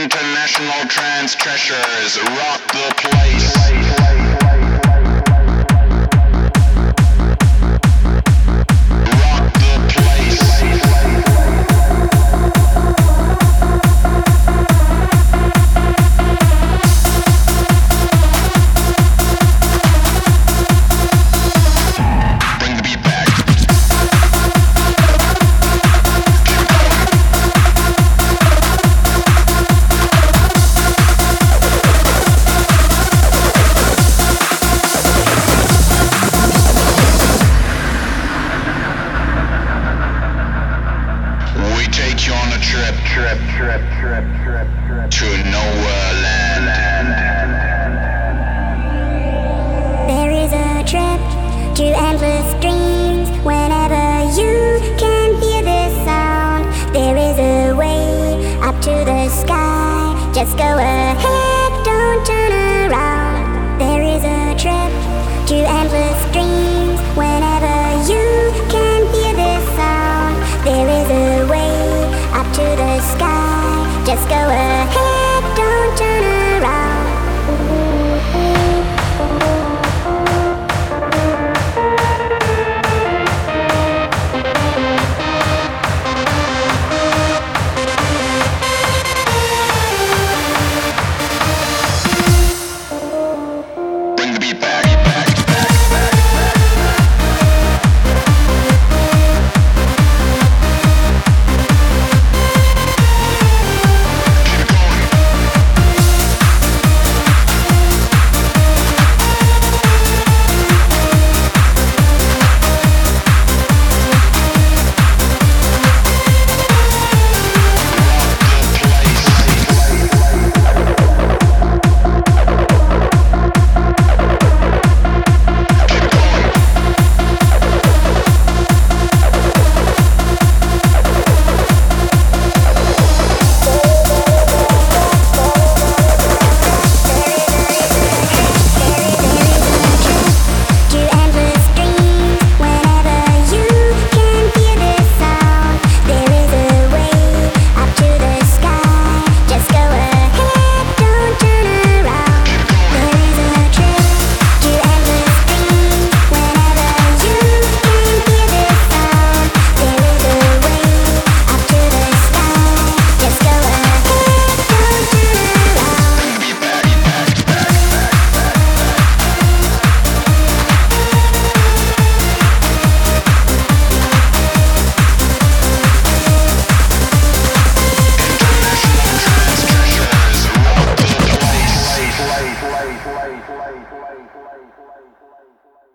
International trance treasures rock the place. To nowhere land. There is a trip to endless dreams. Whenever you can hear this sound, there is a way up to the sky. Just go ahead, don't turn around. There is a trip to endless dreams. Whenever you can hear this sound, there is a way up to the sky. Just go ahead, don't turn around. Bring the beat back. Play.